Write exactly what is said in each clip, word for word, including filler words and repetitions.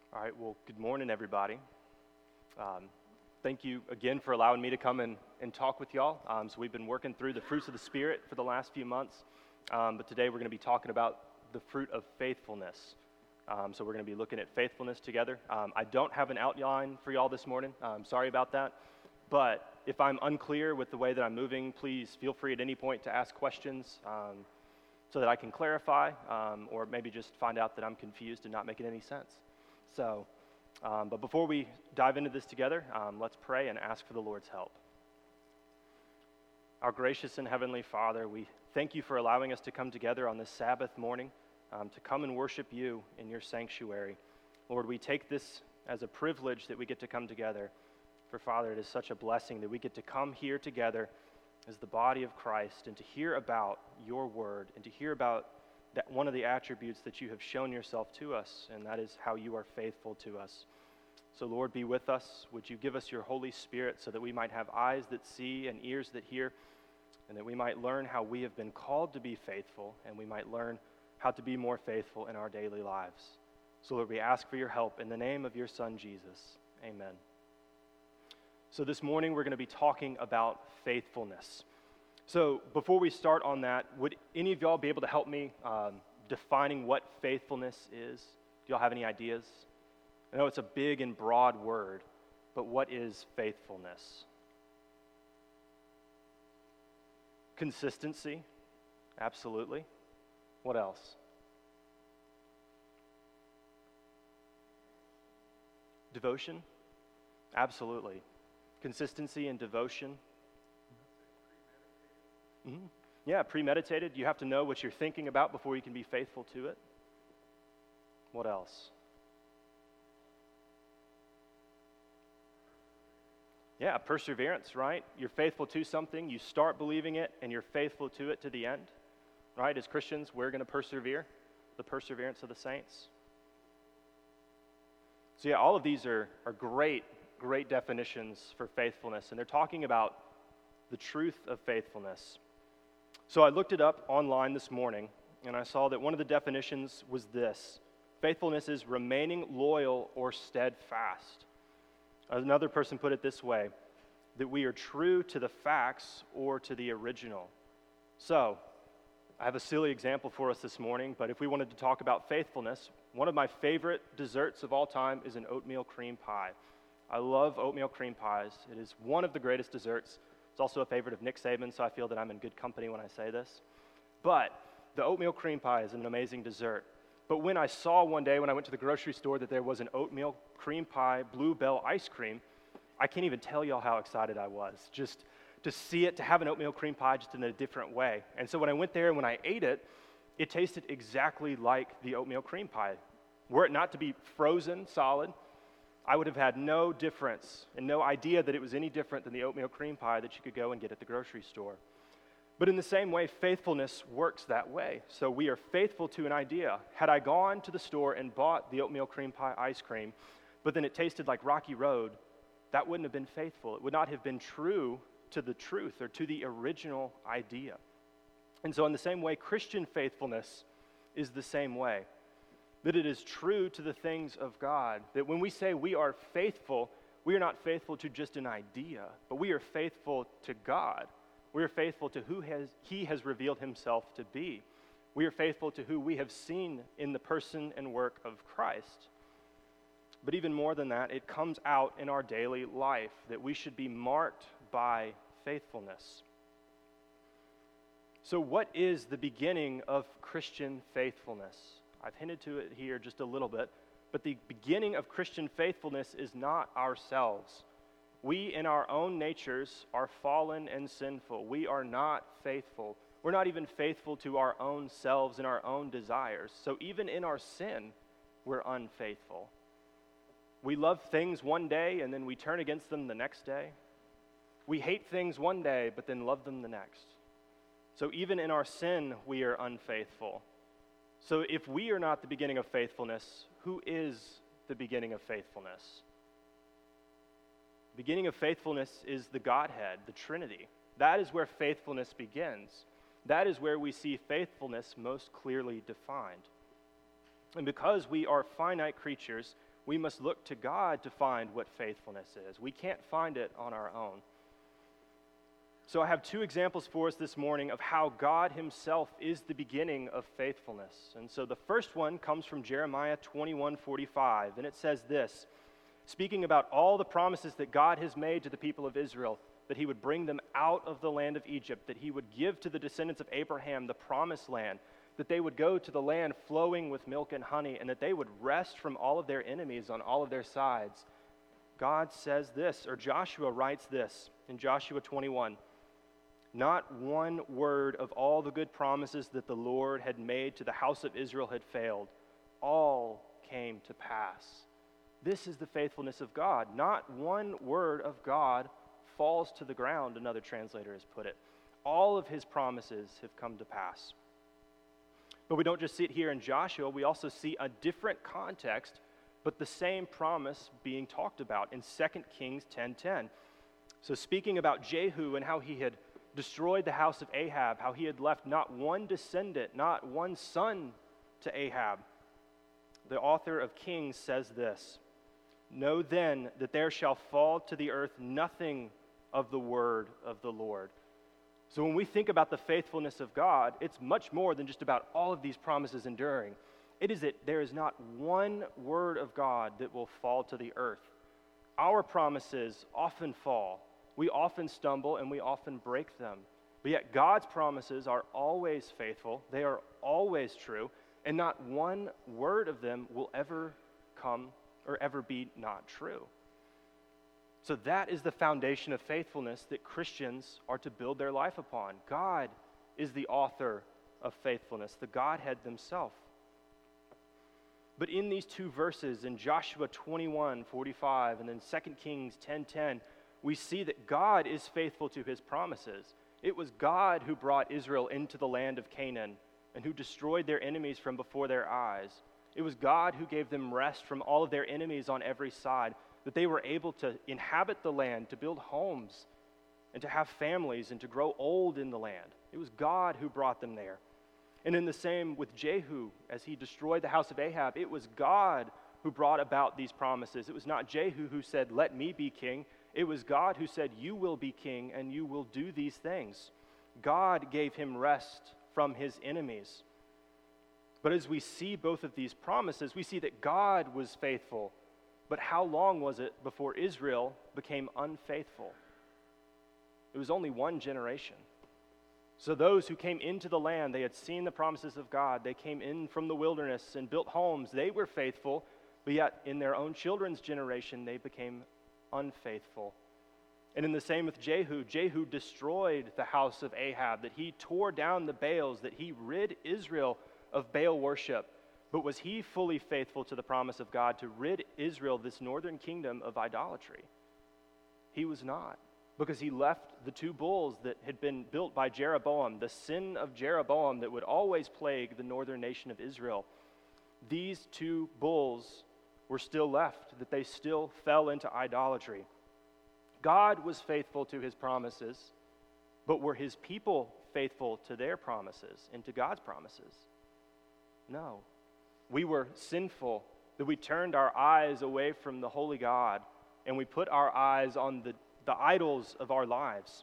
All right, well, good morning, everybody. Um, thank you again for allowing me to come and, and talk with y'all. Um, so we've been working through the fruits of the Spirit for the last few months, um, but today we're going to be talking about the fruit of faithfulness. Um, so we're going to be looking at faithfulness together. Um, I don't have an outline for y'all this morning. I'm sorry about that. But if I'm unclear with the way that I'm moving, please feel free at any point to ask questions um, so that I can clarify um, or maybe just find out that I'm confused and not making any sense. So, um, but before we dive into this together, um, let's pray and ask for the Lord's help. Our gracious and heavenly Father, we thank you for allowing us to come together on this Sabbath morning um, to come and worship you in your sanctuary. Lord, we take this as a privilege that we get to come together. For Father, it is such a blessing that we get to come here together as the body of Christ and to hear about your word and to hear about that one of the attributes that you have shown yourself to us, and that is how you are faithful to us. So Lord, be with us. Would you give us your Holy Spirit so that we might have eyes that see and ears that hear, and that we might learn how we have been called to be faithful, and we might learn how to be more faithful in our daily lives. So Lord, we ask for your help in the name of your Son, Jesus. Amen. So this morning we're going to be talking about faithfulness. So before we start on that, would any of y'all be able to help me um, defining what faithfulness is? Do y'all have any ideas? I know it's a big and broad word, but what is faithfulness? Consistency, absolutely. What else? Devotion, absolutely. Consistency and devotion. Mm-hmm. Yeah, premeditated. You have to know what you're thinking about before you can be faithful to it. What else? Yeah, perseverance, right? You're faithful to something, you start believing it, and you're faithful to it to the end. Right? As Christians, we're going to persevere, the perseverance of the saints. So yeah, all of these are, are great, great definitions for faithfulness, and they're talking about the truth of faithfulness. So I looked it up online this morning, and I saw that one of the definitions was this: faithfulness is remaining loyal or steadfast. Another person put it this way, that we are true to the facts or to the original. So, I have a silly example for us this morning, but if we wanted to talk about faithfulness, one of my favorite desserts of all time is an oatmeal cream pie. I love oatmeal cream pies. It is one of the greatest desserts. It's also a favorite of Nick Saban, so I feel that I'm in good company when I say this. But the oatmeal cream pie is an amazing dessert. But when I saw one day when I went to the grocery store that there was an oatmeal cream pie Bluebell ice cream, I can't even tell y'all how excited I was just to see it, to have an oatmeal cream pie just in a different way. And so when I went there and when I ate it, it tasted exactly like the oatmeal cream pie. Were it not to be frozen solid, I would have had no difference and no idea that it was any different than the oatmeal cream pie that you could go and get at the grocery store. But in the same way, faithfulness works that way. So we are faithful to an idea. Had I gone to the store and bought the oatmeal cream pie ice cream, but then it tasted like Rocky Road, that wouldn't have been faithful. It would not have been true to the truth or to the original idea. And so in the same way, Christian faithfulness is the same way. That it is true to the things of God. That when we say we are faithful, we are not faithful to just an idea, but we are faithful to God. We are faithful to who has, He has revealed Himself to be. We are faithful to who we have seen in the person and work of Christ. But even more than that, it comes out in our daily life that we should be marked by faithfulness. So what is the beginning of Christian faithfulness? I've hinted to it here just a little bit, but the beginning of Christian faithfulness is not ourselves. We in our own natures are fallen and sinful. We are not faithful. We're not even faithful to our own selves and our own desires. So even in our sin, we're unfaithful. We love things one day and then we turn against them the next day. We hate things one day but then love them the next. So even in our sin, we are unfaithful. So if we are not the beginning of faithfulness, who is the beginning of faithfulness? The beginning of faithfulness is the Godhead, the Trinity. That is where faithfulness begins. That is where we see faithfulness most clearly defined. And because we are finite creatures, we must look to God to find what faithfulness is. We can't find it on our own. So I have two examples for us this morning of how God himself is the beginning of faithfulness. And so the first one comes from Jeremiah twenty-one forty-five, and it says this, speaking about all the promises that God has made to the people of Israel, that he would bring them out of the land of Egypt, that he would give to the descendants of Abraham the promised land, that they would go to the land flowing with milk and honey, and that they would rest from all of their enemies on all of their sides. God says this, or Joshua writes this in Joshua twenty-one, not one word of all the good promises that the Lord had made to the house of Israel had failed. All came to pass. This is the faithfulness of God. Not one word of God falls to the ground, another translator has put it. All of his promises have come to pass. But we don't just see it here in Joshua, we also see a different context, but the same promise being talked about in Second Kings ten ten. So speaking about Jehu and how he had destroyed the house of Ahab, how he had left not one descendant, not one son to Ahab, the author of Kings says this, know then that there shall fall to the earth nothing of the word of the Lord. So when we think about the faithfulness of God, it's much more than just about all of these promises enduring. It is that there is not one word of God that will fall to the earth. Our promises often fall. We often stumble and we often break them. But yet God's promises are always faithful. They are always true. And not one word of them will ever come or ever be not true. So that is the foundation of faithfulness that Christians are to build their life upon. God is the author of faithfulness, the Godhead himself. But in these two verses, in Joshua twenty-one forty-five and then Second Kings ten ten, we see that God is faithful to his promises. It was God who brought Israel into the land of Canaan and who destroyed their enemies from before their eyes. It was God who gave them rest from all of their enemies on every side, that they were able to inhabit the land, to build homes, and to have families, and to grow old in the land. It was God who brought them there. And in the same with Jehu, as he destroyed the house of Ahab, it was God who brought about these promises. It was not Jehu who said, let me be king. It was God who said, you will be king and you will do these things. God gave him rest from his enemies. But as we see both of these promises, we see that God was faithful. But how long was it before Israel became unfaithful? It was only one generation. So those who came into the land, they had seen the promises of God. They came in from the wilderness and built homes. They were faithful, but yet in their own children's generation, they became unfaithful. And in the same with Jehu, Jehu destroyed the house of Ahab, that he tore down the Baals, that he rid Israel of Baal worship. But was he fully faithful to the promise of God to rid Israel, this northern kingdom, of idolatry? He was not, because he left the two bulls that had been built by Jeroboam, the sin of Jeroboam that would always plague the northern nation of Israel. These two bulls were still left, that they still fell into idolatry. God was faithful to his promises, but were his people faithful to their promises and to God's promises? No. We were sinful, that we turned our eyes away from the holy God, and we put our eyes on the, the idols of our lives.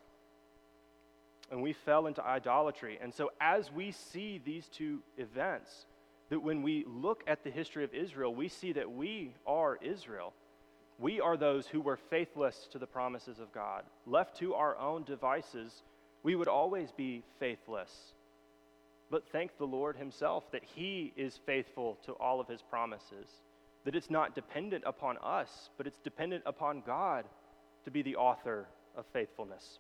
And we fell into idolatry. And so as we see these two events, that when we look at the history of Israel, we see that we are Israel. We are those who were faithless to the promises of God. Left to our own devices, we would always be faithless. But thank the Lord himself that he is faithful to all of his promises, that it's not dependent upon us, but it's dependent upon God to be the author of faithfulness.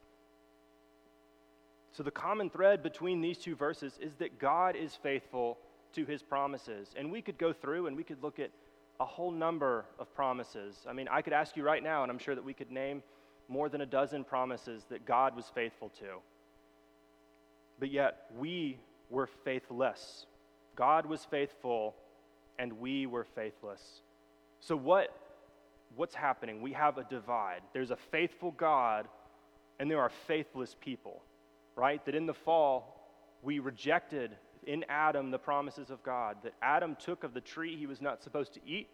So the common thread between these two verses is that God is faithful to his promises. And we could go through and we could look at a whole number of promises. I mean, I could ask you right now, and I'm sure that we could name more than a dozen promises that God was faithful to. But yet, we were faithless. God was faithful, and we were faithless. So what, what's happening? We have a divide. There's a faithful God, and there are faithless people, right? That in the fall, we rejected in Adam the promises of God, that Adam took of the tree he was not supposed to eat,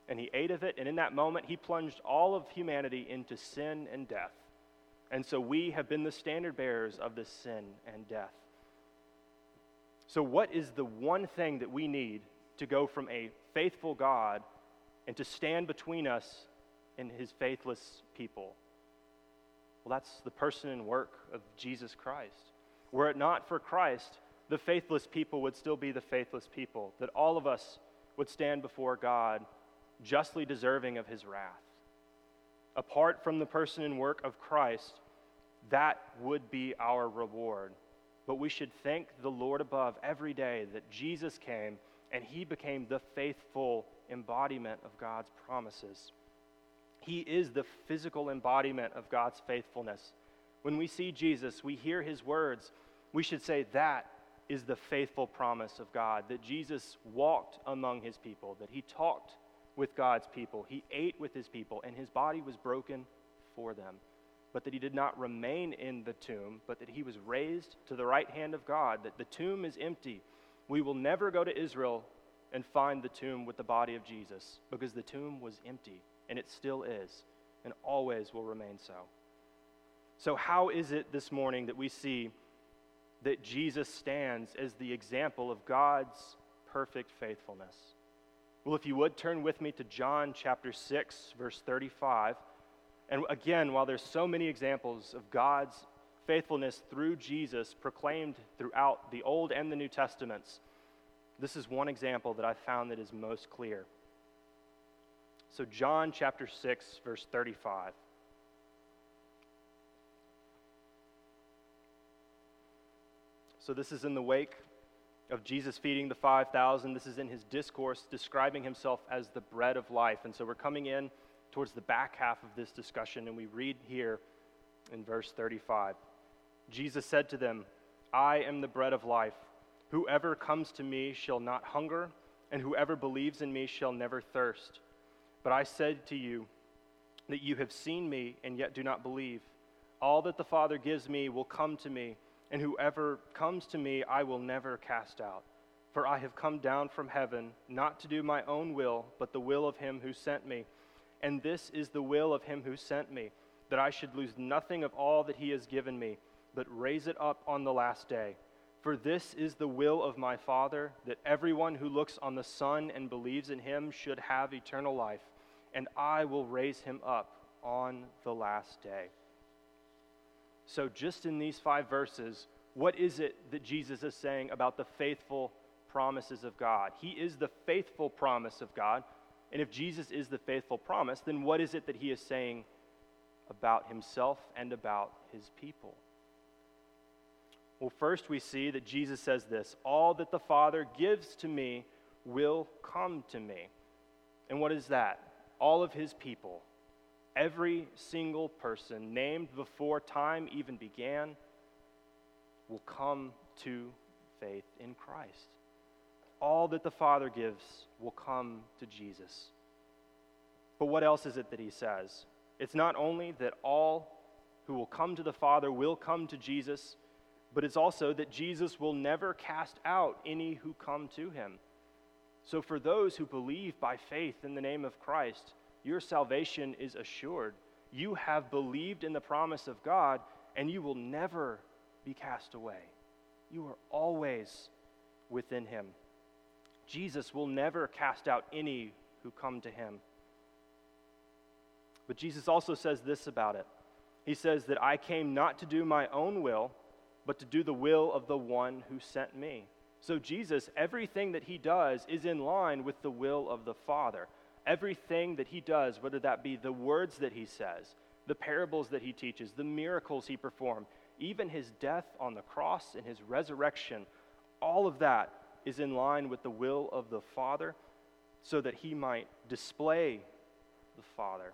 and he ate of it, and in that moment he plunged all of humanity into sin and death. And so we have been the standard bearers of this sin and death. So what is the one thing that we need to go from a faithful God and to stand between us and his faithless people? Well, that's the person and work of Jesus Christ. Were it not for Christ, the faithless people would still be the faithless people, that all of us would stand before God justly deserving of his wrath. Apart from the person and work of Christ, that would be our reward. But we should thank the Lord above every day that Jesus came and he became the faithful embodiment of God's promises. He is the physical embodiment of God's faithfulness. When we see Jesus, we hear his words, we should say that is the faithful promise of God, that Jesus walked among his people, that he talked with God's people, he ate with his people, and his body was broken for them. But that he did not remain in the tomb, but that he was raised to the right hand of God, that the tomb is empty. We will never go to Israel and find the tomb with the body of Jesus, because the tomb was empty, and it still is, and always will remain so. So how is it this morning that we see that Jesus stands as the example of God's perfect faithfulness? Well, if you would, turn with me to John chapter six, verse thirty-five. And again, while there's so many examples of God's faithfulness through Jesus proclaimed throughout the Old and the New Testaments, this is one example that I found that is most clear. So John chapter six, verse thirty-five. So this is in the wake of Jesus feeding the five thousand. This is in his discourse describing himself as the bread of life. And so we're coming in towards the back half of this discussion, and we read here in verse thirty-five. Jesus said to them, "I am the bread of life. Whoever comes to me shall not hunger, and whoever believes in me shall never thirst. But I said to you that you have seen me and yet do not believe. All that the Father gives me will come to me, and whoever comes to me I will never cast out. For I have come down from heaven, not to do my own will, but the will of him who sent me. And this is the will of him who sent me, that I should lose nothing of all that he has given me, but raise it up on the last day. For this is the will of my Father, that everyone who looks on the Son and believes in him should have eternal life, and I will raise him up on the last day." So just in these five verses, what is it that Jesus is saying about the faithful promises of God? He is the faithful promise of God. And if Jesus is the faithful promise, then what is it that he is saying about himself and about his people? Well, first we see that Jesus says this: all that the Father gives to me will come to me. And what is that? All of his people. Every single person named before time even began will come to faith in Christ. All that the Father gives will come to Jesus. But what else is it that he says? It's not only that all who will come to the Father will come to Jesus, but it's also that Jesus will never cast out any who come to him. So for those who believe by faith in the name of Christ, your salvation is assured. You have believed in the promise of God, and you will never be cast away. You are always within him. Jesus will never cast out any who come to him. But Jesus also says this about it. He says that I came not to do my own will, but to do the will of the one who sent me. So Jesus, everything that he does is in line with the will of the Father. Everything that he does, whether that be the words that he says, the parables that he teaches, the miracles he performed, even his death on the cross and his resurrection, all of that is in line with the will of the Father, so that he might display the Father.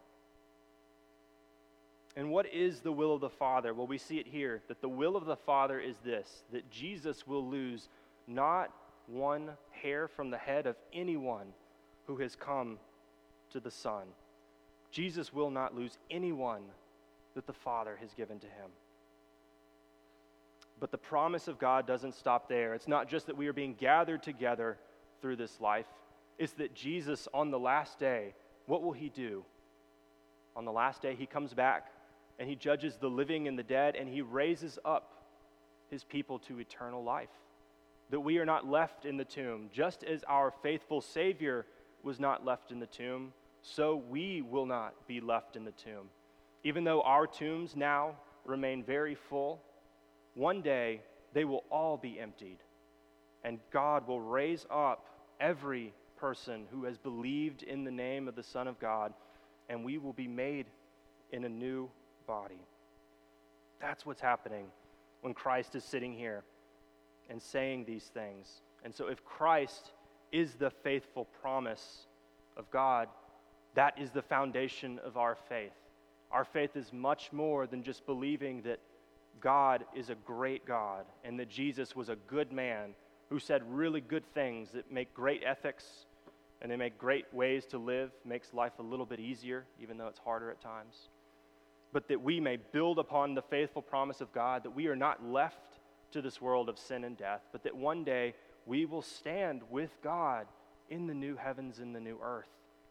And what is the will of the Father? Well, we see it here, that the will of the Father is this: that Jesus will lose not one hair from the head of anyone who has come to the Son. Jesus will not lose anyone that the Father has given to him. But the promise of God doesn't stop there. It's not just that we are being gathered together through this life. It's that Jesus on the last day what will he do? On the last day, he comes back and he judges the living and the dead, and he raises up his people to eternal life. That we are not left in the tomb. Just as our faithful Savior was not left in the tomb, so we will not be left in the tomb. Even though our tombs now remain very full, one day they will all be emptied, and God will raise up every person who has believed in the name of the Son of God, and we will be made in a new body. That's what's happening when Christ is sitting here and saying these things. And so if Christ is the faithful promise of God, that is the foundation of our faith. Our faith is much more than just believing that God is a great God and that Jesus was a good man who said really good things that make great ethics and they make great ways to live, makes life a little bit easier, even though it's harder at times. But that we may build upon the faithful promise of God, that we are not left to this world of sin and death, but that one day we will stand with God in the new heavens and the new earth.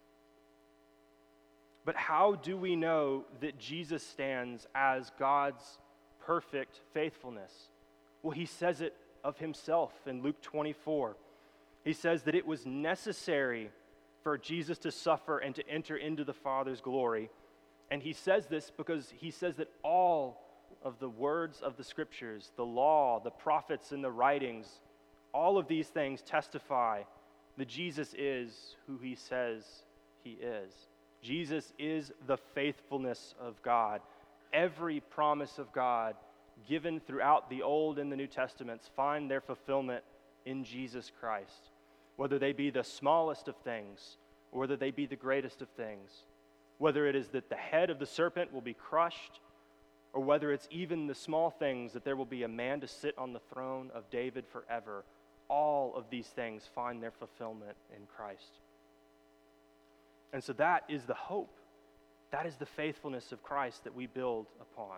But how do we know that Jesus stands as God's perfect faithfulness? Well, he says it of himself in Luke twenty-four. He says that it was necessary for Jesus to suffer and to enter into the Father's glory. And he says this because he says that all of the words of the Scriptures, the law, the prophets, and the writings, all of these things testify that Jesus is who he says he is. Jesus is the faithfulness of God. Every promise of God given throughout the Old and the New Testaments find their fulfillment in Jesus Christ, whether they be the smallest of things or whether they be the greatest of things, whether it is that the head of the serpent will be crushed, or whether it's even the small things that there will be a man to sit on the throne of David forever. All of these things find their fulfillment in Christ. And so that is the hope. That is the faithfulness of Christ that we build upon.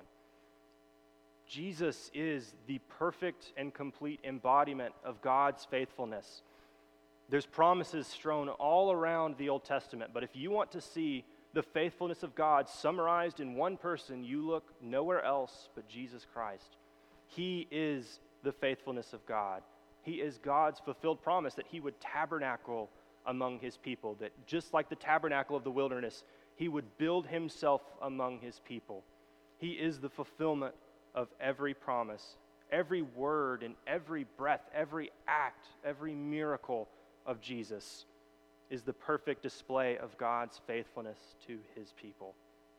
Jesus is the perfect and complete embodiment of God's faithfulness. There's promises strewn all around the Old Testament, but if you want to see the faithfulness of God summarized in one person, you look nowhere else but Jesus Christ. He is the faithfulness of God. He is God's fulfilled promise that he would tabernacle among his people, that just like the tabernacle of the wilderness, he would build himself among his people. He is the fulfillment of every promise, every word and every breath, every act, every miracle of Jesus is the perfect display of God's faithfulness to his people.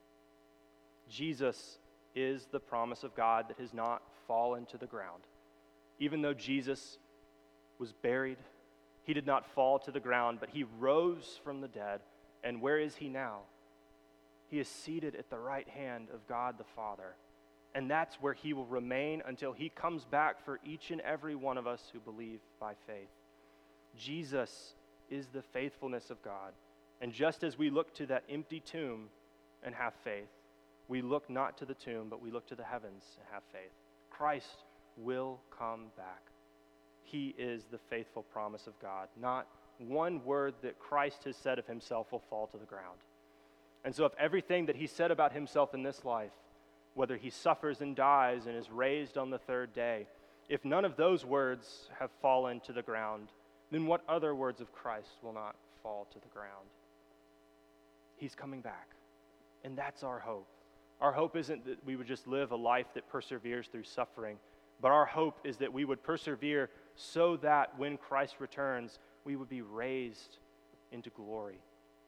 Jesus is the promise of God that has not fallen to the ground. Even though Jesus was buried, he did not fall to the ground, but he rose from the dead. And where is he now? He is seated at the right hand of God the Father. And that's where he will remain until he comes back for each and every one of us who believe by faith. Jesus is the faithfulness of God. And just as we look to that empty tomb and have faith, we look not to the tomb, but we look to the heavens and have faith. Christ will come back. He is the faithful promise of God. Not one word that Christ has said of himself will fall to the ground. And so if everything that he said about himself in this life, whether he suffers and dies and is raised on the third day, if none of those words have fallen to the ground, then what other words of Christ will not fall to the ground? He's coming back. And that's our hope. Our hope isn't that we would just live a life that perseveres through suffering, but our hope is that we would persevere so that when Christ returns, we would be raised into glory.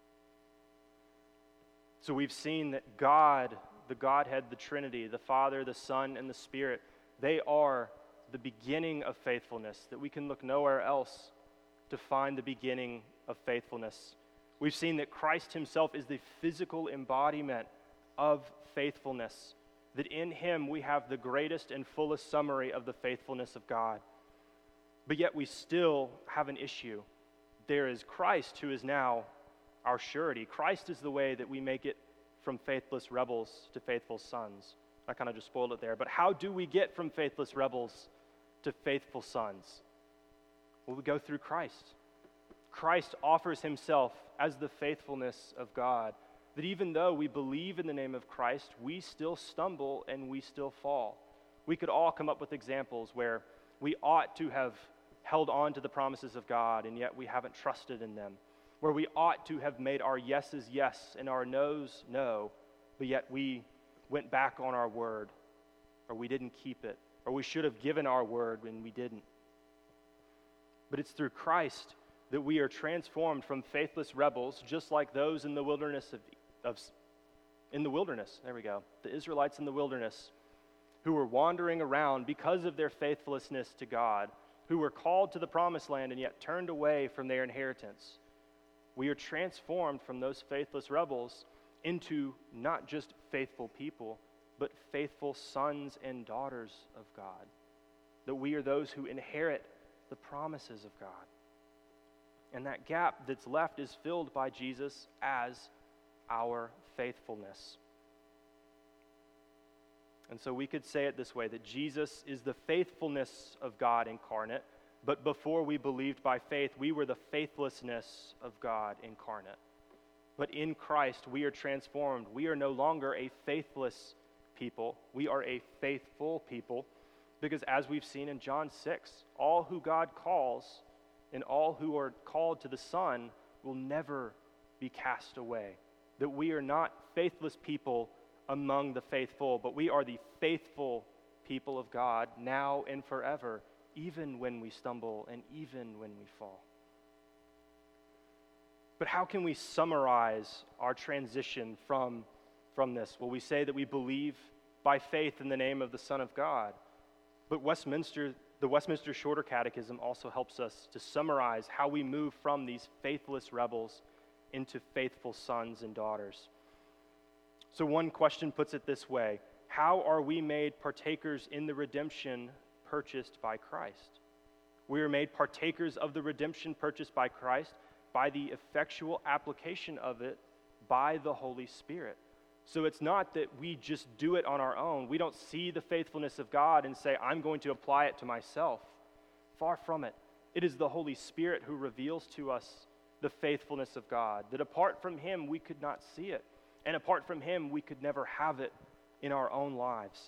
So we've seen that God, the Godhead, the Trinity, the Father, the Son, and the Spirit, they are the beginning of faithfulness, that we can look nowhere else to find the beginning of faithfulness. We've seen that Christ himself is the physical embodiment of faithfulness, that in him we have the greatest and fullest summary of the faithfulness of God. But yet we still have an issue. There is Christ who is now our surety. Christ is the way that we make it from faithless rebels to faithful sons. I kind of just spoiled it there. But how do we get from faithless rebels to faithful sons? Well, we go through Christ. Christ offers himself as the faithfulness of God, that even though we believe in the name of Christ, we still stumble and we still fall. We could all come up with examples where we ought to have held on to the promises of God, and yet we haven't trusted in them. Where we ought to have made our yeses yes and our noes no, but yet we went back on our word, or we didn't keep it, or we should have given our word when we didn't. But it's through Christ that we are transformed from faithless rebels, just like those in the wilderness of, of in the wilderness. There we go. The Israelites in the wilderness, who were wandering around because of their faithlessness to God, who were called to the promised land and yet turned away from their inheritance. We are transformed from those faithless rebels into not just faithful people, but faithful sons and daughters of God. That we are those who inherit the promises of God. And that gap that's left is filled by Jesus as our faithfulness. And so we could say it this way, that Jesus is the faithfulness of God incarnate, but before we believed by faith, we were the faithlessness of God incarnate. But in Christ, we are transformed. We are no longer a faithless people. We are a faithful people, because as we've seen in John six, all who God calls and all who are called to the Son will never be cast away. That we are not faithless people among the faithful, but we are the faithful people of God now and forever, even when we stumble and even when we fall. But how can we summarize our transition from, from this? Well, we say that we believe by faith in the name of the Son of God. But Westminster, the Westminster Shorter Catechism also helps us to summarize how we move from these faithless rebels into faithful sons and daughters. So one question puts it this way: how are we made partakers in the redemption purchased by Christ? We are made partakers of the redemption purchased by Christ by the effectual application of it by the Holy Spirit. So it's not that we just do it on our own. We don't see the faithfulness of God and say, I'm going to apply it to myself. Far from it. It is the Holy Spirit who reveals to us the faithfulness of God, that apart from him, we could not see it. And apart from him, we could never have it in our own lives.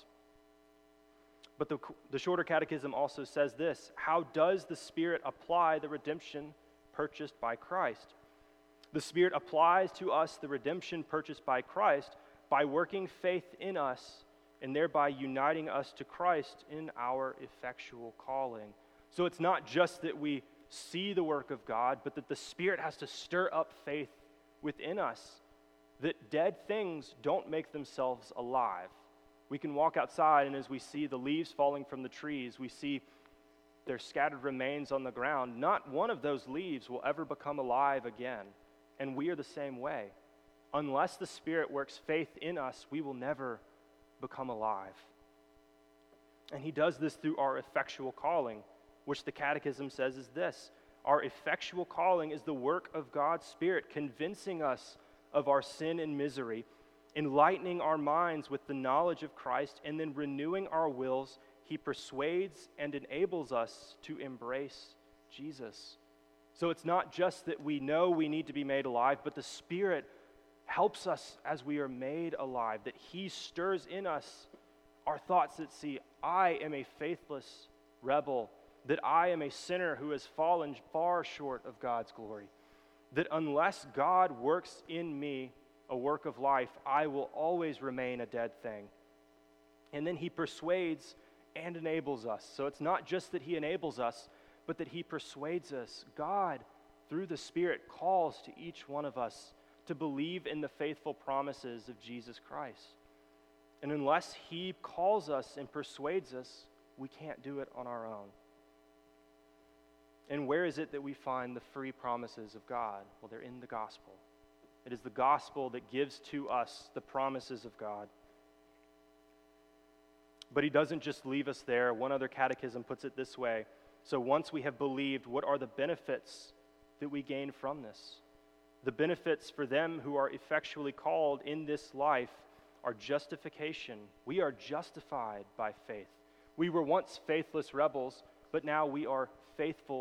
But the, the Shorter Catechism also says this: how does the Spirit apply the redemption purchased by Christ? The Spirit applies to us the redemption purchased by Christ by working faith in us and thereby uniting us to Christ in our effectual calling. So it's not just that we see the work of God, but that the Spirit has to stir up faith within us, that dead things don't make themselves alive. We can walk outside, and as we see the leaves falling from the trees, we see their scattered remains on the ground. Not one of those leaves will ever become alive again. And we are the same way. Unless the Spirit works faith in us, we will never become alive. And he does this through our effectual calling, which the Catechism says is this: our effectual calling is the work of God's Spirit, convincing us of our sin and misery, enlightening our minds with the knowledge of Christ, and then renewing our wills. He persuades and enables us to embrace Jesus. So it's not just that we know we need to be made alive, but the Spirit helps us as we are made alive, that he stirs in us our thoughts that see, I am a faithless rebel, that I am a sinner who has fallen far short of God's glory, that unless God works in me a work of life, I will always remain a dead thing. And then he persuades and enables us. So it's not just that he enables us, but that he persuades us. God, through the Spirit, calls to each one of us to believe in the faithful promises of Jesus Christ. And unless he calls us and persuades us, we can't do it on our own. And where is it that we find the free promises of God? Well, they're in the gospel. It is the gospel that gives to us the promises of God. But he doesn't just leave us there. One other catechism puts it this way: so once we have believed, what are the benefits that we gain from this? The benefits for them who are effectually called in this life are justification. We are justified by faith. We were once faithless rebels, but now we are faithful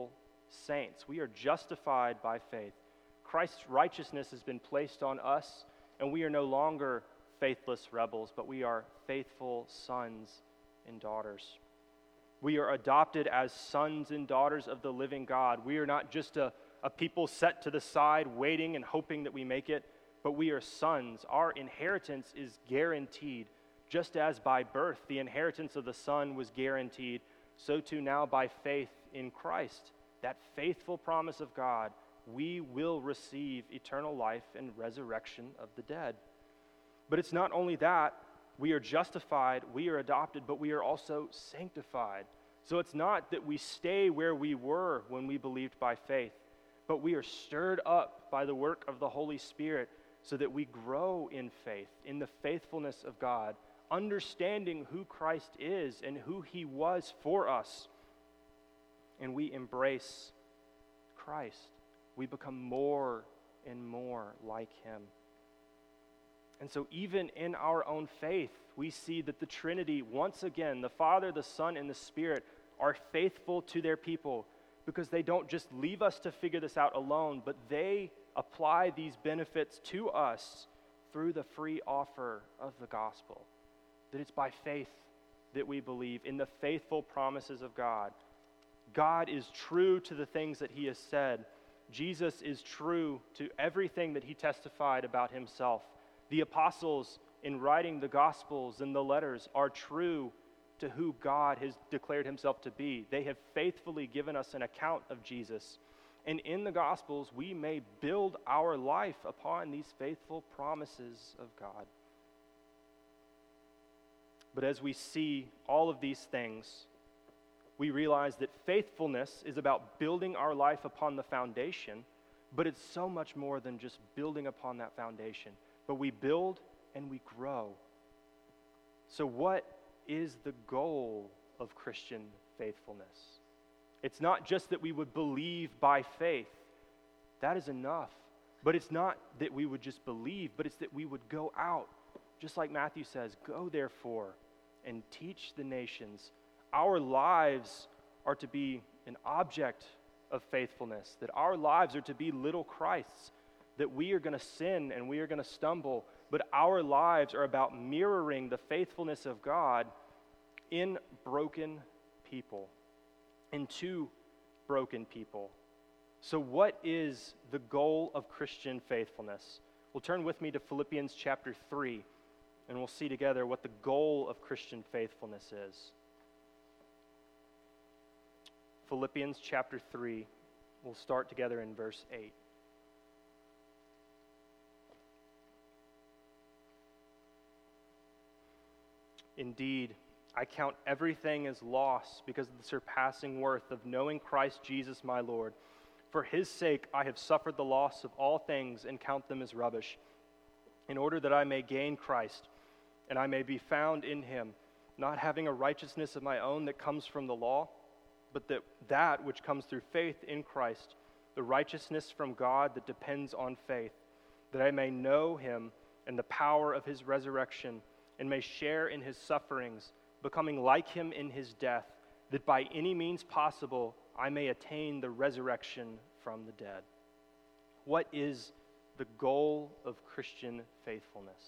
saints. We are justified by faith. Christ's righteousness has been placed on us, and we are no longer faithless rebels, but we are faithful sons and daughters. We are adopted as sons and daughters of the living God. We are not just a, a people set to the side, waiting and hoping that we make it, but we are sons. Our inheritance is guaranteed. Just as by birth the inheritance of the Son was guaranteed, so too now by faith in Christ, that faithful promise of God, we will receive eternal life and resurrection of the dead. But it's not only that, we are justified, we are adopted, but we are also sanctified. So it's not that we stay where we were when we believed by faith, but we are stirred up by the work of the Holy Spirit so that we grow in faith, in the faithfulness of God, understanding who Christ is and who he was for us. And we embrace Christ. We become more and more like him. And so even in our own faith, we see that the Trinity, once again, the Father, the Son, and the Spirit, are faithful to their people because they don't just leave us to figure this out alone, but they apply these benefits to us through the free offer of the gospel. That it's by faith that we believe in the faithful promises of God. God is true to the things that he has said. Jesus is true to everything that he testified about himself. The apostles, in writing the gospels and the letters, are true to who God has declared himself to be. They have faithfully given us an account of Jesus. And in the gospels, we may build our life upon these faithful promises of God. But as we see all of these things, we realize that faithfulness is about building our life upon the foundation, but it's so much more than just building upon that foundation. But we build and we grow. So what is the goal of Christian faithfulness? It's not just that we would believe by faith. That is enough. But it's not that we would just believe, but it's that we would go out. Just like Matthew says, go therefore and teach the nations. Our lives are to be an object of faithfulness, that our lives are to be little Christs, that we are going to sin and we are going to stumble, but our lives are about mirroring the faithfulness of God in broken people, in two broken people. So what is the goal of Christian faithfulness? Well, turn with me to Philippians chapter three, and we'll see together what the goal of Christian faithfulness is. Philippians chapter three, we'll start together in verse eight. Indeed, I count everything as loss because of the surpassing worth of knowing Christ Jesus my Lord. For his sake I have suffered the loss of all things and count them as rubbish, in order that I may gain Christ, and I may be found in him, not having a righteousness of my own that comes from the law, but that, that which comes through faith in Christ, the righteousness from God that depends on faith, that I may know him and the power of his resurrection, and may share in his sufferings, becoming like him in his death, that by any means possible I may attain the resurrection from the dead. What is the goal of Christian faithfulness?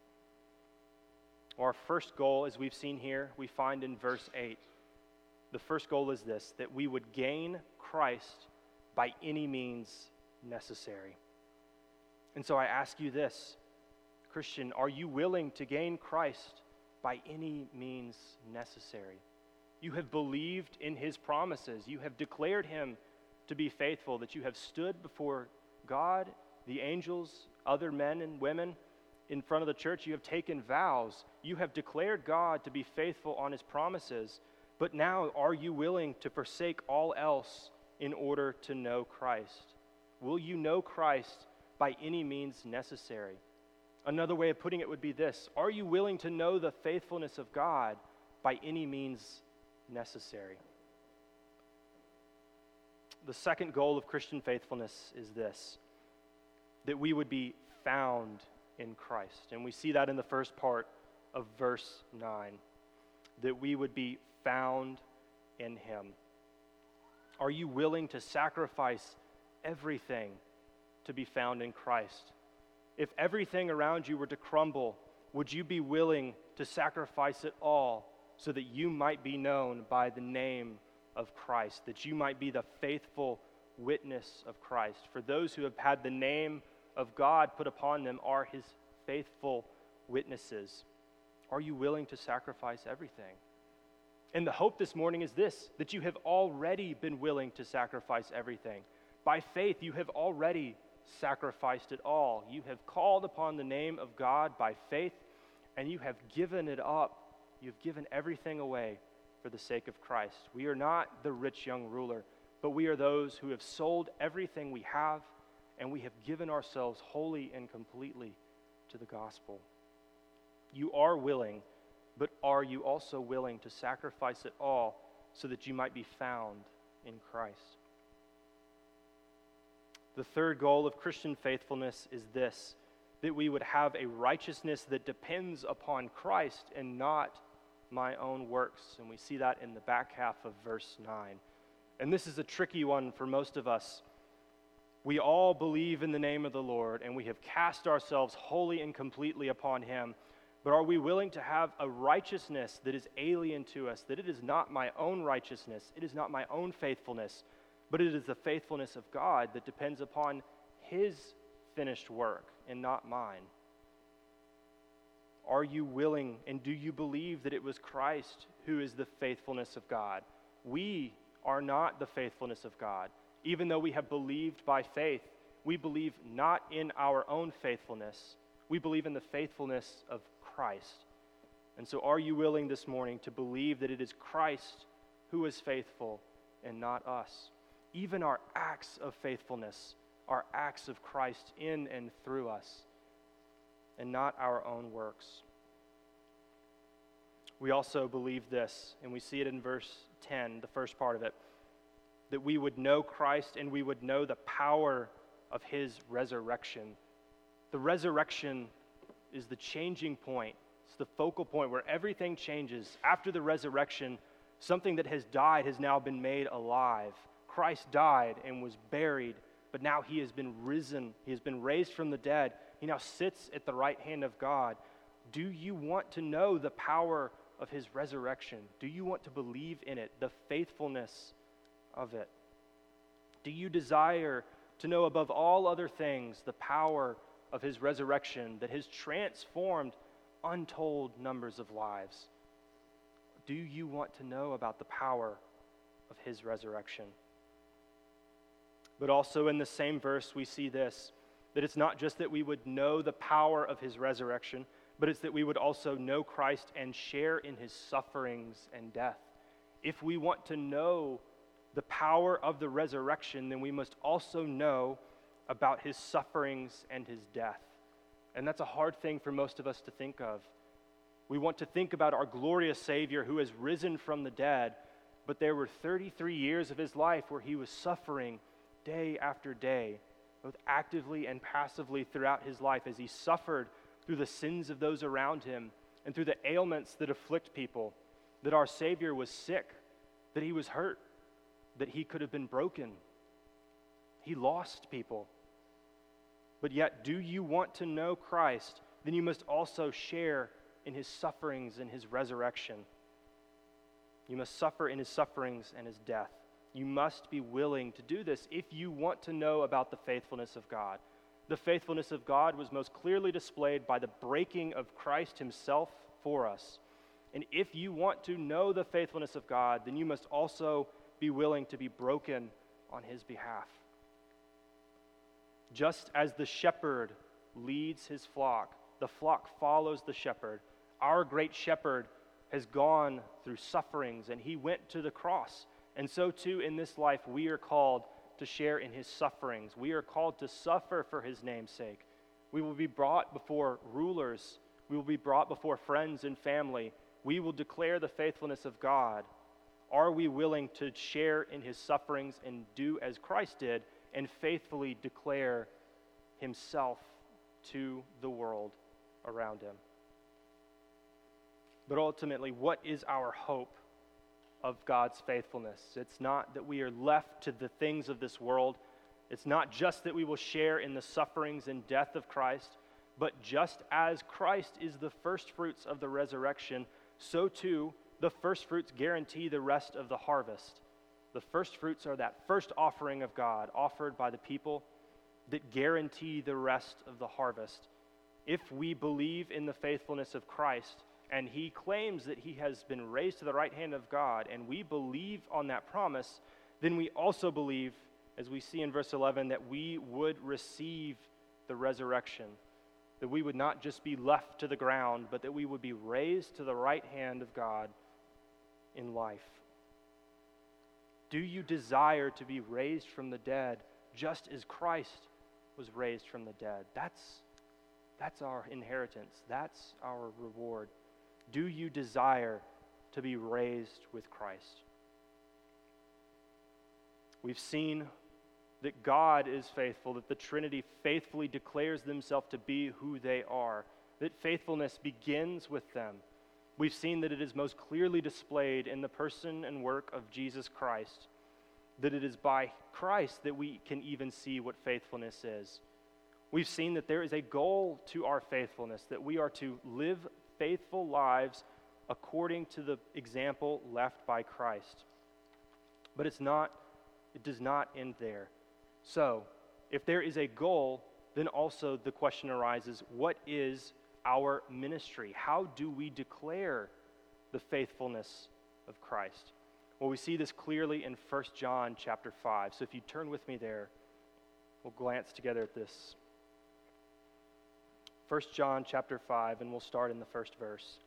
Our first goal, as we've seen here, we find in verse eight. The first goal is this, that we would gain Christ by any means necessary. And so I ask you this, Christian, are you willing to gain Christ by any means necessary? You have believed in his promises. You have declared him to be faithful, that you have stood before God, the angels, other men and women in front of the church. You have taken vows. You have declared God to be faithful on his promises. But now, are you willing to forsake all else in order to know Christ? Will you know Christ by any means necessary? Another way of putting it would be this: are you willing to know the faithfulness of God by any means necessary? The second goal of Christian faithfulness is this: that we would be found in Christ. And we see that in the first part of verse nine, that we would be found in him. Are you willing to sacrifice everything to be found in Christ? If everything around you were to crumble, would you be willing to sacrifice it all so that you might be known by the name of Christ, that you might be the faithful witness of Christ? For those who have had the name of God put upon them are his faithful witnesses. Are you willing to sacrifice everything? And the hope this morning is this, that you have already been willing to sacrifice everything. By faith, you have already sacrificed it all. You have called upon the name of God by faith, and you have given it up. You've given everything away for the sake of Christ. We are not the rich young ruler, but we are those who have sold everything we have, and we have given ourselves wholly and completely to the gospel. You are willing, but are you also willing to sacrifice it all so that you might be found in Christ? The third goal of Christian faithfulness is this, that we would have a righteousness that depends upon Christ and not my own works. And we see that in the back half of verse nine. And this is a tricky one for most of us. We all believe in the name of the Lord, and we have cast ourselves wholly and completely upon him. But are we willing to have a righteousness that is alien to us, that it is not my own righteousness, it is not my own faithfulness, but it is the faithfulness of God that depends upon his finished work and not mine? Are you willing and do you believe that it was Christ who is the faithfulness of God? We are not the faithfulness of God. Even though we have believed by faith, we believe not in our own faithfulness. We believe in the faithfulness of Christ. And so are you willing this morning to believe that it is Christ who is faithful and not us? Even our acts of faithfulness are acts of Christ in and through us, and not our own works. We also believe this, and we see it in verse ten, the first part of it, that we would know Christ and we would know the power of his resurrection. The resurrection is the changing point. It's the focal point where everything changes. After the resurrection, something that has died has now been made alive. Christ died and was buried, but now he has been risen. He has been raised from the dead. He now sits at the right hand of God. Do you want to know the power of his resurrection? Do you want to believe in it, the faithfulness of it? Do you desire to know above all other things the power of his resurrection that has transformed untold numbers of lives? Do you want to know about the power of his resurrection? But also in the same verse we see this, that it's not just that we would know the power of his resurrection, but it's that we would also know Christ and share in his sufferings and death. If we want to know the power of the resurrection, then we must also know about his sufferings and his death. And that's a hard thing for most of us to think of. We want to think about our glorious Savior who has risen from the dead, but there were thirty-three years of his life where he was suffering day after day, both actively and passively throughout his life, as he suffered through the sins of those around him and through the ailments that afflict people, that our Savior was sick, that he was hurt, that he could have been broken. He lost people. But yet, do you want to know Christ? Then you must also share in his sufferings and his resurrection. You must suffer in his sufferings and his death. You must be willing to do this if you want to know about the faithfulness of God. The faithfulness of God was most clearly displayed by the breaking of Christ himself for us. And if you want to know the faithfulness of God, then you must also be willing to be broken on his behalf. Just as the shepherd leads his flock, the flock follows the shepherd. Our great shepherd has gone through sufferings, and he went to the cross. And so too in this life we are called to share in his sufferings. We are called to suffer for his name's sake. We will be brought before rulers. We will be brought before friends and family. We will declare the faithfulness of God. Are we willing to share in his sufferings and do as Christ did and faithfully declare himself to the world around him? But ultimately, what is our hope? of God's faithfulness. It's not that we are left to the things of this world. It's not just that we will share in the sufferings and death of Christ, but just as Christ is the first fruits of the resurrection, so too the first fruits guarantee the rest of the harvest. The first fruits are that first offering of God offered by the people that guarantee the rest of the harvest. If we believe in the faithfulness of Christ, and he claims that he has been raised to the right hand of God, and we believe on that promise, then we also believe, as we see in verse eleven, that we would receive the resurrection, that we would not just be left to the ground, but that we would be raised to the right hand of God in life. Do you desire to be raised from the dead just as Christ was raised from the dead? That's, that's our inheritance. That's our reward. Do you desire to be raised with Christ? We've seen that God is faithful, that the Trinity faithfully declares themselves to be who they are, that faithfulness begins with them. We've seen that it is most clearly displayed in the person and work of Jesus Christ, that it is by Christ that we can even see what faithfulness is. We've seen that there is a goal to our faithfulness, that we are to live faithful lives according to the example left by Christ. But it's not, it does not end there. So, if there is a goal, then also the question arises, what is our ministry? How do we declare the faithfulness of Christ? Well, we see this clearly in First John chapter five. So if you turn with me there, we'll glance together at this. First John chapter five, and we'll start in the first verse.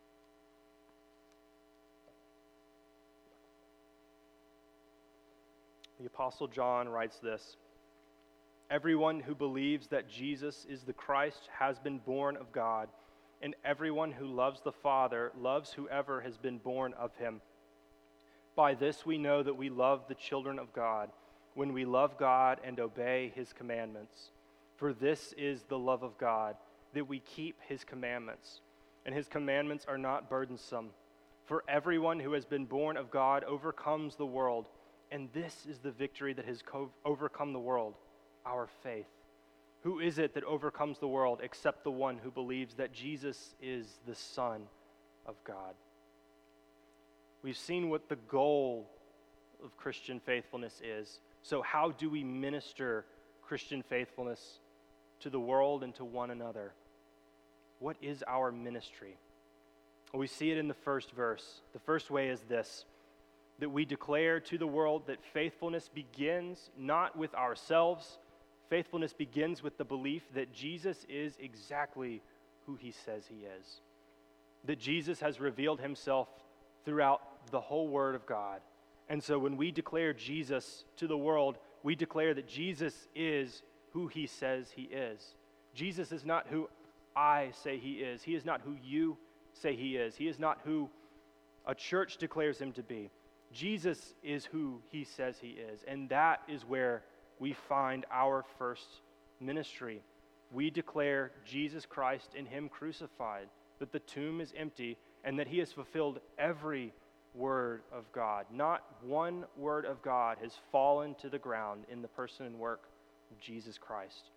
The Apostle John writes this: "Everyone who believes that Jesus is the Christ has been born of God, and everyone who loves the Father loves whoever has been born of him. By this we know that we love the children of God, when we love God and obey his commandments. For this is the love of God, that we keep his commandments, and his commandments are not burdensome. For everyone who has been born of God overcomes the world, and this is the victory that has co- overcome the world, our faith. Who is it that overcomes the world except the one who believes that Jesus is the Son of God?" We've seen what the goal of Christian faithfulness is. So how do we minister Christian faithfulness to the world and to one another? What is our ministry? Well, we see it in the first verse. The first way is this: that we declare to the world that faithfulness begins not with ourselves. Faithfulness begins with the belief that Jesus is exactly who he says he is. That Jesus has revealed himself throughout the whole Word of God. And so when we declare Jesus to the world, we declare that Jesus is who he says he is. Jesus is not who I say he is. He is not who you say he is. He is not who a church declares him to be. Jesus is who he says he is, and that is where we find our first ministry. We declare Jesus Christ and him crucified, that the tomb is empty, and that he has fulfilled every word of God. Not one word of God has fallen to the ground in the person and work of Jesus Christ.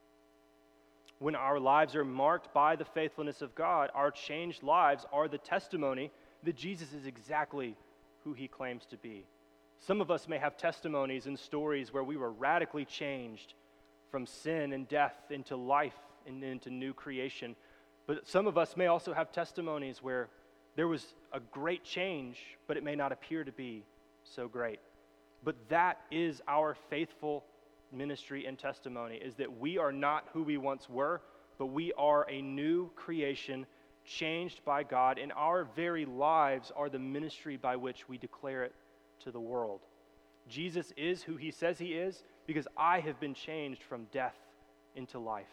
When our lives are marked by the faithfulness of God, our changed lives are the testimony that Jesus is exactly who he claims to be. Some of us may have testimonies and stories where we were radically changed from sin and death into life and into new creation. But some of us may also have testimonies where there was a great change, but it may not appear to be so great. But that is our faithful ministry and testimony, is that we are not who we once were, but we are a new creation changed by God, and our very lives are the ministry by which we declare it to the world. Jesus is who he says he is because I have been changed from death into life.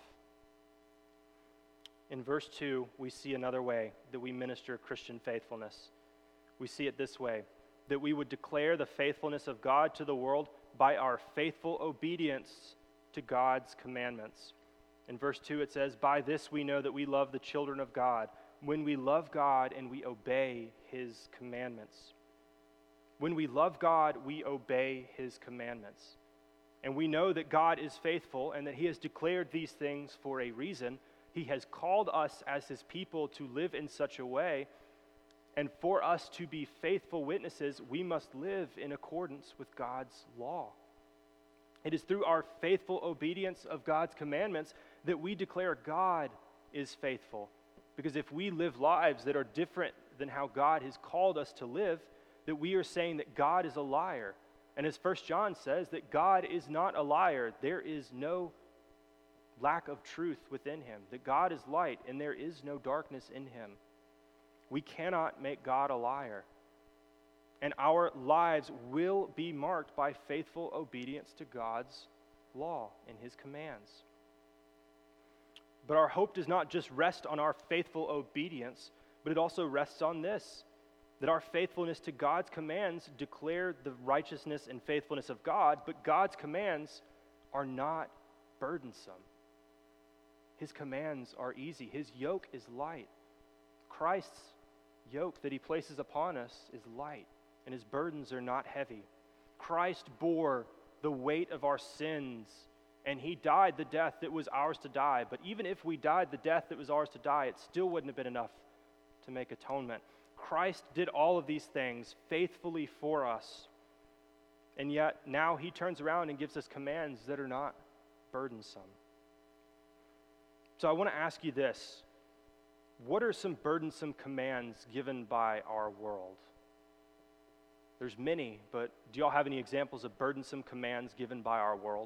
In verse two, we see another way that we minister Christian faithfulness. We see it this way: that we would declare the faithfulness of God to the world by our faithful obedience to God's commandments. In verse two it says, "By this we know that we love the children of God, when we love God and we obey his commandments." When we love God, we obey his commandments. And we know that God is faithful and that he has declared these things for a reason. He has called us as his people to live in such a way. And for us to be faithful witnesses, we must live in accordance with God's law. It is through our faithful obedience of God's commandments that we declare God is faithful. Because if we live lives that are different than how God has called us to live, that we are saying that God is a liar. And as First John says, that God is not a liar. There is no lack of truth within him. That God is light and there is no darkness in him. We cannot make God a liar. And our lives will be marked by faithful obedience to God's law and his commands. But our hope does not just rest on our faithful obedience, but it also rests on this, that our faithfulness to God's commands declare the righteousness and faithfulness of God, but God's commands are not burdensome. His commands are easy. His yoke is light. Christ's yoke that he places upon us is light, and his burdens are not heavy. Christ bore the weight of our sins, and he died the death that was ours to die. But even if we died the death that was ours to die, it still wouldn't have been enough to make atonement. Christ did all of these things faithfully for us, and yet now he turns around and gives us commands that are not burdensome. So I want to ask you this. What are some burdensome commands given by our world? There's many, but do y'all have any examples of burdensome commands given by our world?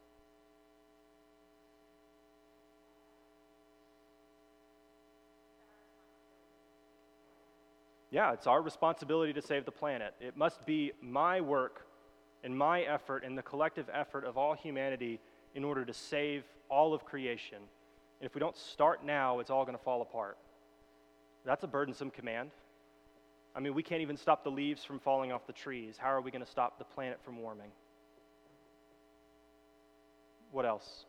Yeah, it's our responsibility to save the planet. It must be my work and my effort and the collective effort of all humanity in order to save all of creation. And if we don't start now, it's all going to fall apart. That's a burdensome command. I mean, we can't even stop the leaves from falling off the trees. How are we going to stop the planet from warming? What else?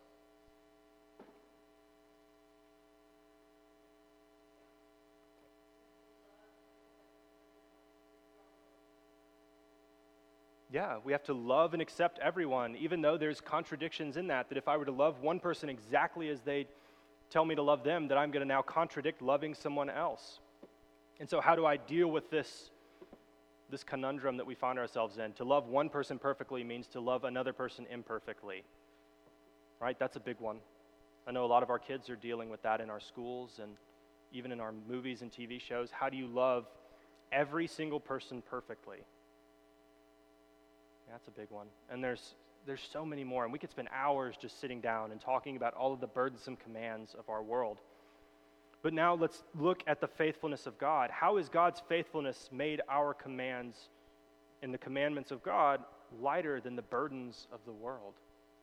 Yeah, we have to love and accept everyone, even though there's contradictions in that, that if I were to love one person exactly as they tell me to love them, that I'm going to now contradict loving someone else. And so how do I deal with this, this conundrum that we find ourselves in? To love one person perfectly means to love another person imperfectly, right? That's a big one. I know a lot of our kids are dealing with that in our schools and even in our movies and T V shows. How do you love every single person perfectly? That's a big one. And there's there's so many more. And we could spend hours just sitting down and talking about all of the burdensome commands of our world. But now let's look at the faithfulness of God. How has God's faithfulness made our commands and the commandments of God lighter than the burdens of the world?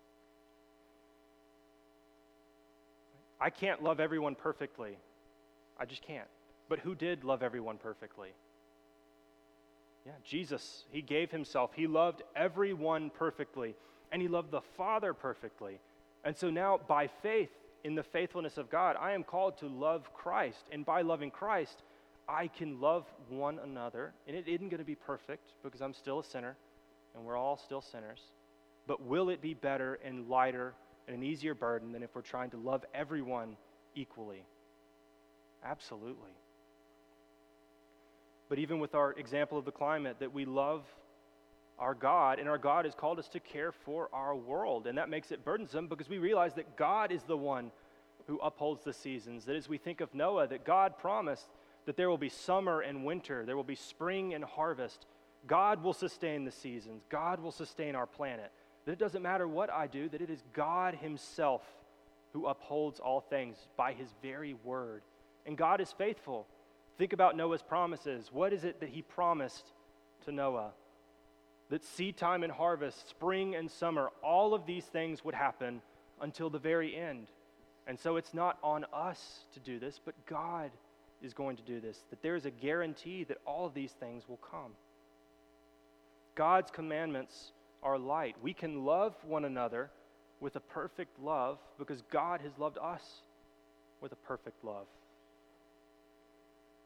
I can't love everyone perfectly. I just can't. But who did love everyone perfectly? Yeah, Jesus, he gave himself. He loved everyone perfectly, and he loved the Father perfectly. And so now, by faith in the faithfulness of God, I am called to love Christ. And by loving Christ, I can love one another. And it isn't going to be perfect because I'm still a sinner, and we're all still sinners. But will it be better and lighter and an easier burden than if we're trying to love everyone equally? Absolutely. But even with our example of the climate, that we love our God, and our God has called us to care for our world. And that makes it burdensome because we realize that God is the one who upholds the seasons. That as we think of Noah, that God promised that there will be summer and winter, there will be spring and harvest. God will sustain the seasons. God will sustain our planet. That it doesn't matter what I do, that it is God himself who upholds all things by his very word. And God is faithful. Think about Noah's promises. What is it that he promised to Noah? That seed time and harvest, spring and summer, all of these things would happen until the very end. And so it's not on us to do this, but God is going to do this. That there is a guarantee that all of these things will come. God's commandments are light. We can love one another with a perfect love because God has loved us with a perfect love.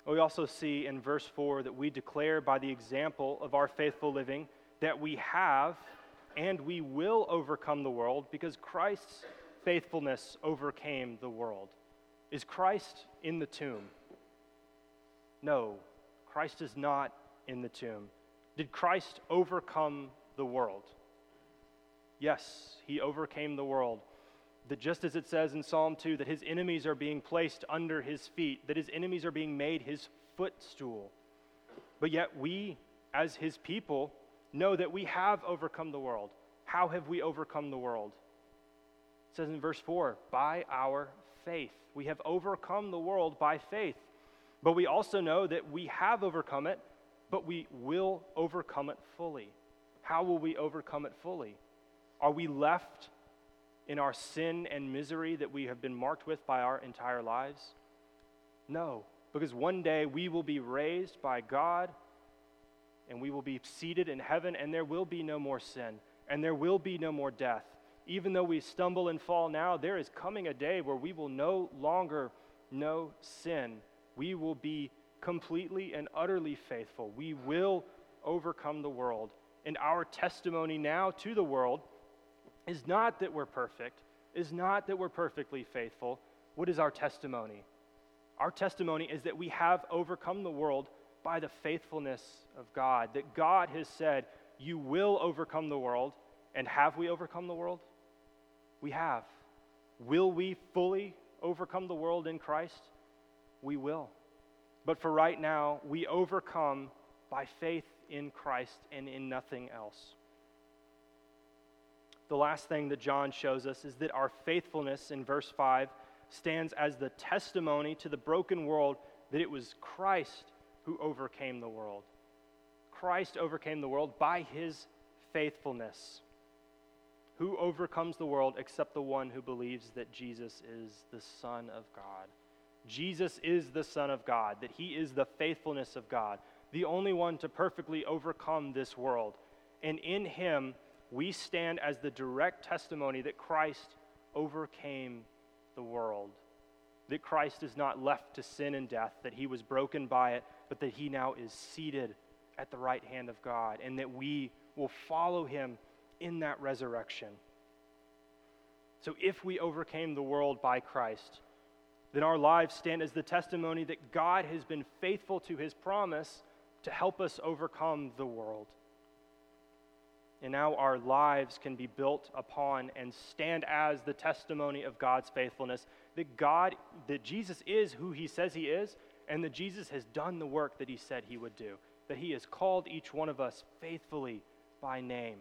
We also see in verse four that we declare by the example of our faithful living that we have and we will overcome the world because Christ's faithfulness overcame the world. Is Christ in the tomb? No, Christ is not in the tomb. Did Christ overcome the world? Yes, he overcame the world. That just as it says in Psalm two, that his enemies are being placed under his feet, that his enemies are being made his footstool. But yet we, as his people, know that we have overcome the world. How have we overcome the world? It says in verse four, by our faith. We have overcome the world by faith. But we also know that we have overcome it, but we will overcome it fully. How will we overcome it fully? Are we left in our sin and misery that we have been marked with by our entire lives? No, because one day we will be raised by God and we will be seated in heaven, and there will be no more sin and there will be no more death. Even though we stumble and fall now, there is coming a day where we will no longer know sin. We will be completely and utterly faithful. We will overcome the world. And our testimony now to the world is not that we're perfect, is not that we're perfectly faithful. What is our testimony? Our testimony is that we have overcome the world by the faithfulness of God, that God has said, you will overcome the world. And have we overcome the world? We have. Will we fully overcome the world in Christ? We will. But for right now, we overcome by faith in Christ and in nothing else. The last thing that John shows us is that our faithfulness in verse five stands as the testimony to the broken world that it was Christ who overcame the world. Christ overcame the world by his faithfulness. Who overcomes the world except the one who believes that Jesus is the Son of God? Jesus is the Son of God, that he is the faithfulness of God, the only one to perfectly overcome this world. And in him, we stand as the direct testimony that Christ overcame the world. That Christ is not left to sin and death, that he was broken by it, but that he now is seated at the right hand of God, and that we will follow him in that resurrection. So if we overcame the world by Christ, then our lives stand as the testimony that God has been faithful to his promise to help us overcome the world. And now our lives can be built upon and stand as the testimony of God's faithfulness, that God, that Jesus is who he says he is, and that Jesus has done the work that he said he would do, that he has called each one of us faithfully by name,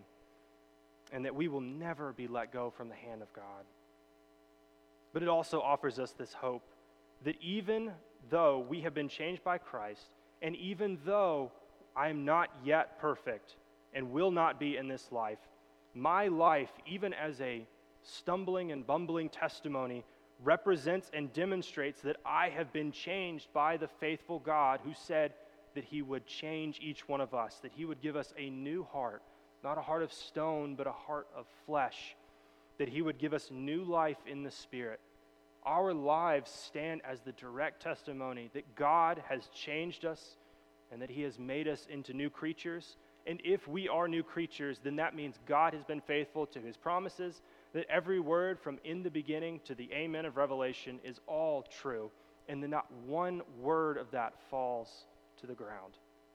and that we will never be let go from the hand of God. But it also offers us this hope that even though we have been changed by Christ, and even though I am not yet perfect and will not be in this life, my life, even as a stumbling and bumbling testimony, represents and demonstrates that I have been changed by the faithful God who said that he would change each one of us, that he would give us a new heart, not a heart of stone, but a heart of flesh, that he would give us new life in the Spirit. Our lives stand as the direct testimony that God has changed us and that he has made us into new creatures. And if we are new creatures, then that means God has been faithful to his promises, that every word from in the beginning to the amen of Revelation is all true, and that not one word of that falls to the ground.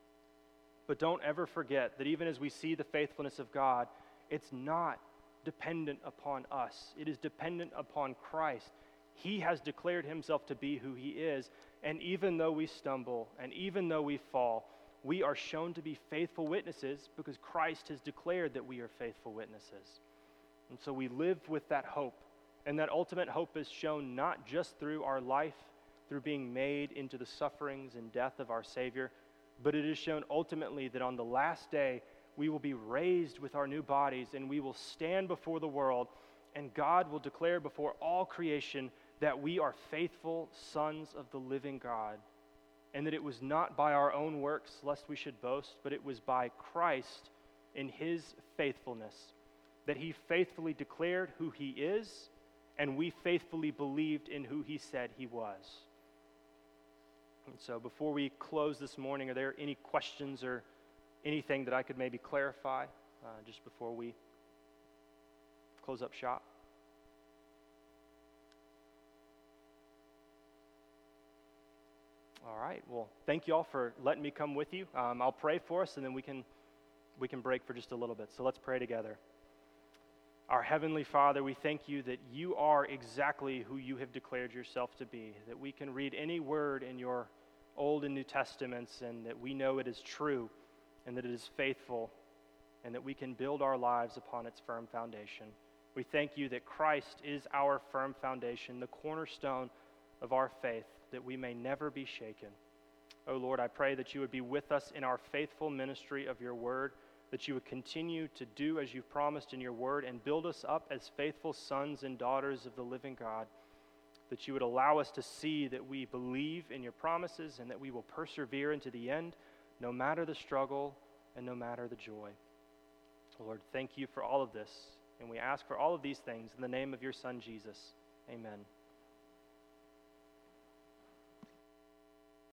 But don't ever forget that even as we see the faithfulness of God, it's not dependent upon us. It is dependent upon Christ. He has declared himself to be who he is, and even though we stumble, and even though we fall, we are shown to be faithful witnesses because Christ has declared that we are faithful witnesses. And so we live with that hope, and that ultimate hope is shown not just through our life, through being made into the sufferings and death of our Savior, but it is shown ultimately that on the last day, we will be raised with our new bodies, and we will stand before the world, and God will declare before all creation that we are faithful sons of the living God, and that it was not by our own works, lest we should boast, but it was by Christ in his faithfulness, that he faithfully declared who he is, and we faithfully believed in who he said he was. And so before we close this morning, are there any questions or anything that I could maybe clarify uh, just before we close up shop? All right. Well, thank you all for letting me come with you. Um, I'll pray for us, and then we can we can break for just a little bit. So let's pray together. Our Heavenly Father, we thank you that you are exactly who you have declared yourself to be, that we can read any word in your Old and New Testaments, and that we know it is true, and that it is faithful, and that we can build our lives upon its firm foundation. We thank you that Christ is our firm foundation, the cornerstone of our faith, that we may never be shaken. Oh Lord, I pray that you would be with us in our faithful ministry of your word, that you would continue to do as you've promised in your word and build us up as faithful sons and daughters of the living God, that you would allow us to see that we believe in your promises and that we will persevere into the end, no matter the struggle and no matter the joy. Lord, thank you for all of this, and we ask for all of these things in the name of your Son, Jesus. Amen.